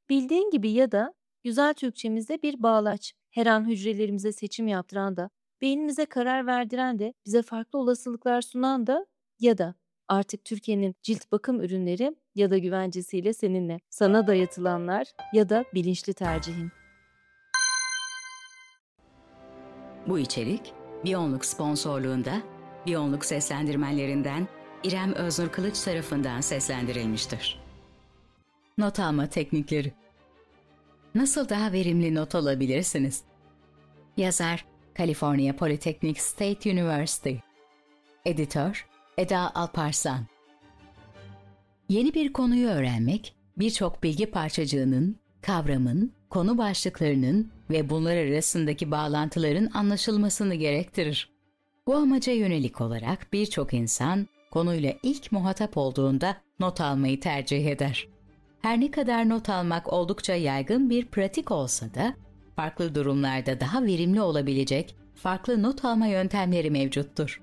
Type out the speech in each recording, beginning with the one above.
Bildiğin gibi ya da güzel Türkçemizde bir bağlaç. Her an hücrelerimize seçim yaptıran da, beynimize karar verdiren de, bize farklı olasılıklar sunan da ya da artık Türkiye'nin cilt bakım ürünleri ya da güvencesiyle seninle. Sana dayatılanlar ya da bilinçli tercihin. Bu içerik Biyonluk sponsorluğunda Biyonluk seslendirmenlerinden İrem Öznur Kılıç tarafından seslendirilmiştir. Not alma teknikleri. Nasıl daha verimli not alabilirsiniz? Yazar California Polytechnic State University. Editör Eda Alparslan. Yeni bir konuyu öğrenmek, birçok bilgi parçacığının, kavramın, konu başlıklarının ve bunlar arasındaki bağlantıların anlaşılmasını gerektirir. Bu amaca yönelik olarak birçok insan konuyla ilk muhatap olduğunda not almayı tercih eder. Her ne kadar not almak oldukça yaygın bir pratik olsa da, farklı durumlarda daha verimli olabilecek farklı not alma yöntemleri mevcuttur.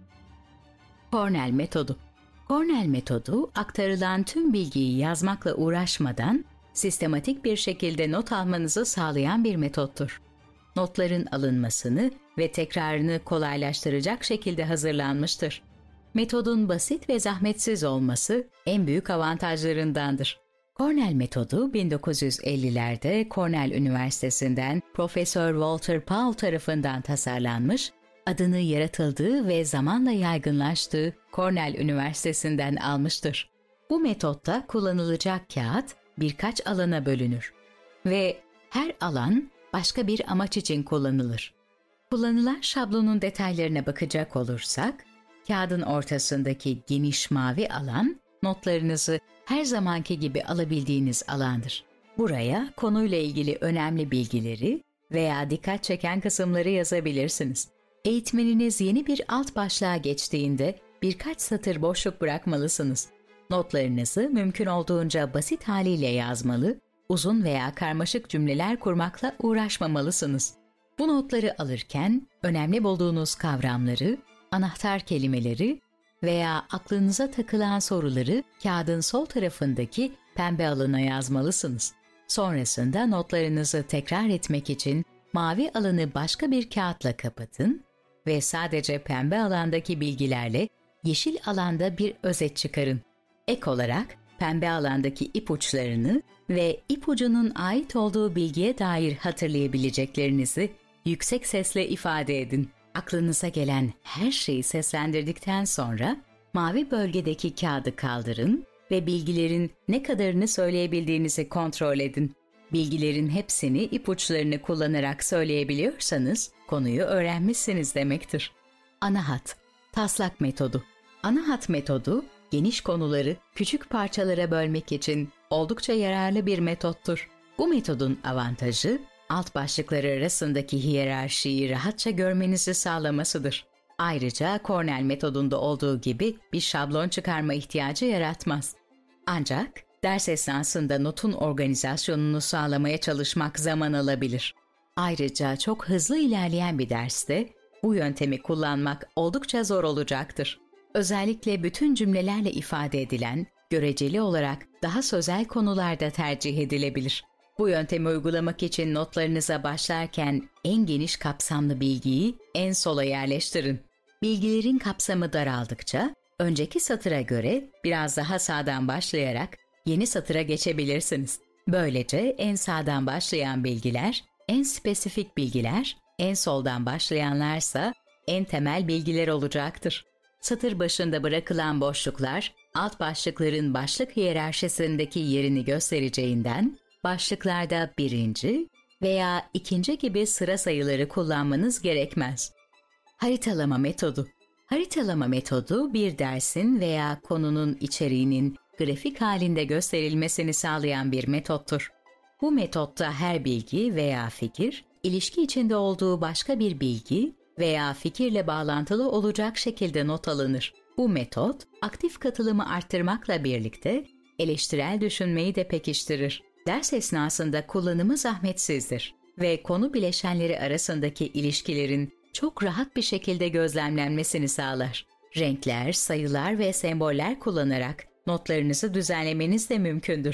Cornell metodu. Cornell metodu, aktarılan tüm bilgiyi yazmakla uğraşmadan sistematik bir şekilde not almanızı sağlayan bir metottur. Notların alınmasını ve tekrarını kolaylaştıracak şekilde hazırlanmıştır. Metodun basit ve zahmetsiz olması en büyük avantajlarındandır. Cornell metodu 1950'lerde Cornell Üniversitesi'nden Profesör Walter Paul tarafından tasarlanmış, adını yaratıldığı ve zamanla yaygınlaştığı Cornell Üniversitesi'nden almıştır. Bu metotta kullanılacak kağıt birkaç alana bölünür ve her alan başka bir amaç için kullanılır. Kullanılan şablonun detaylarına bakacak olursak, kağıdın ortasındaki geniş mavi alan, notlarınızı her zamanki gibi alabildiğiniz alandır. Buraya konuyla ilgili önemli bilgileri veya dikkat çeken kısımları yazabilirsiniz. Eğitmeniniz yeni bir alt başlığa geçtiğinde birkaç satır boşluk bırakmalısınız. Notlarınızı mümkün olduğunca basit haliyle yazmalı, uzun veya karmaşık cümleler kurmakla uğraşmamalısınız. Bu notları alırken önemli bulduğunuz kavramları, anahtar kelimeleri veya aklınıza takılan soruları kağıdın sol tarafındaki pembe alana yazmalısınız. Sonrasında notlarınızı tekrar etmek için mavi alanı başka bir kağıtla kapatın ve sadece pembe alandaki bilgilerle yeşil alanda bir özet çıkarın. Ek olarak pembe alandaki ipuçlarını ve ipucunun ait olduğu bilgiye dair hatırlayabileceklerinizi yüksek sesle ifade edin. Aklınıza gelen her şeyi seslendirdikten sonra mavi bölgedeki kağıdı kaldırın ve bilgilerin ne kadarını söyleyebildiğinizi kontrol edin. Bilgilerin hepsini ipuçlarını kullanarak söyleyebiliyorsanız konuyu öğrenmişsiniz demektir. Ana hat, taslak metodu. Ana hat metodu, geniş konuları küçük parçalara bölmek için oldukça yararlı bir metottur. Bu metodun avantajı, alt başlıklar arasındaki hiyerarşiyi rahatça görmenizi sağlamasıdır. Ayrıca Cornell metodunda olduğu gibi bir şablon çıkarma ihtiyacı yaratmaz. Ancak ders esnasında notun organizasyonunu sağlamaya çalışmak zaman alabilir. Ayrıca çok hızlı ilerleyen bir derste bu yöntemi kullanmak oldukça zor olacaktır. Özellikle bütün cümlelerle ifade edilen, göreceli olarak daha sözel konularda tercih edilebilir. Bu yöntemi uygulamak için notlarınıza başlarken en geniş kapsamlı bilgiyi en sola yerleştirin. Bilgilerin kapsamı daraldıkça, önceki satıra göre biraz daha sağdan başlayarak yeni satıra geçebilirsiniz. Böylece en sağdan başlayan bilgiler, en spesifik bilgiler, en soldan başlayanlarsa en temel bilgiler olacaktır. Satır başında bırakılan boşluklar, alt başlıkların başlık hiyerarşisindeki yerini göstereceğinden, başlıklarda birinci veya ikinci gibi sıra sayıları kullanmanız gerekmez. Haritalama metodu. Haritalama metodu bir dersin veya konunun içeriğinin grafik halinde gösterilmesini sağlayan bir metottur. Bu metotta her bilgi veya fikir, ilişki içinde olduğu başka bir bilgi veya fikirle bağlantılı olacak şekilde not alınır. Bu metot, aktif katılımı arttırmakla birlikte eleştirel düşünmeyi de pekiştirir. Ders esnasında kullanımı zahmetsizdir ve konu bileşenleri arasındaki ilişkilerin çok rahat bir şekilde gözlemlenmesini sağlar. Renkler, sayılar ve semboller kullanarak notlarınızı düzenlemeniz de mümkündür.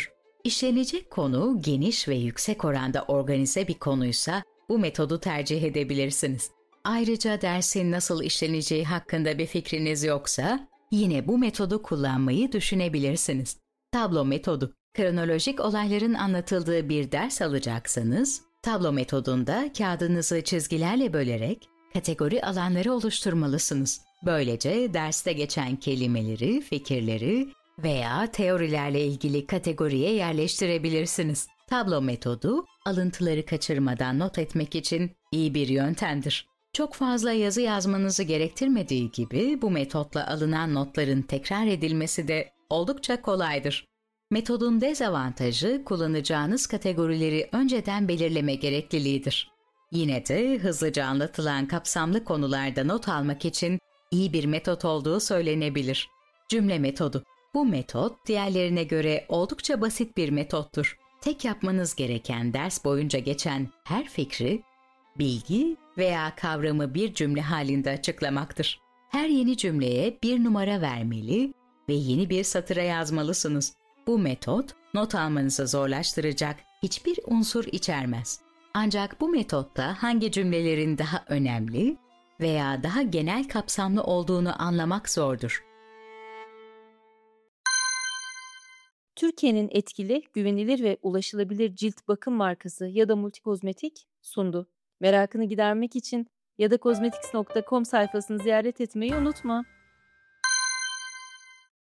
İşlenecek konu geniş ve yüksek oranda organize bir konuysa bu metodu tercih edebilirsiniz. Ayrıca dersin nasıl işleneceği hakkında bir fikriniz yoksa yine bu metodu kullanmayı düşünebilirsiniz. Tablo metodu. Kronolojik olayların anlatıldığı bir ders alacaksanız, tablo metodunda kağıdınızı çizgilerle bölerek kategori alanları oluşturmalısınız. Böylece derste geçen kelimeleri, fikirleri veya teorilerle ilgili kategoriye yerleştirebilirsiniz. Tablo metodu, alıntıları kaçırmadan not etmek için iyi bir yöntemdir. Çok fazla yazı yazmanızı gerektirmediği gibi bu metotla alınan notların tekrar edilmesi de oldukça kolaydır. Metodun dezavantajı kullanacağınız kategorileri önceden belirleme gerekliliğidir. Yine de hızlıca anlatılan kapsamlı konularda not almak için iyi bir metot olduğu söylenebilir. Cümle metodu. Bu metot diğerlerine göre oldukça basit bir metottur. Tek yapmanız gereken ders boyunca geçen her fikri, bilgi veya kavramı bir cümle halinde açıklamaktır. Her yeni cümleye bir numara vermeli ve yeni bir satıra yazmalısınız. Bu metot, not almanızı zorlaştıracak hiçbir unsur içermez. Ancak bu metotta hangi cümlelerin daha önemli veya daha genel kapsamlı olduğunu anlamak zordur. Türkiye'nin etkili, güvenilir ve ulaşılabilir cilt bakım markası Yada Multikozmetik sundu. Merakını gidermek için yadakozmetics.com sayfasını ziyaret etmeyi unutma.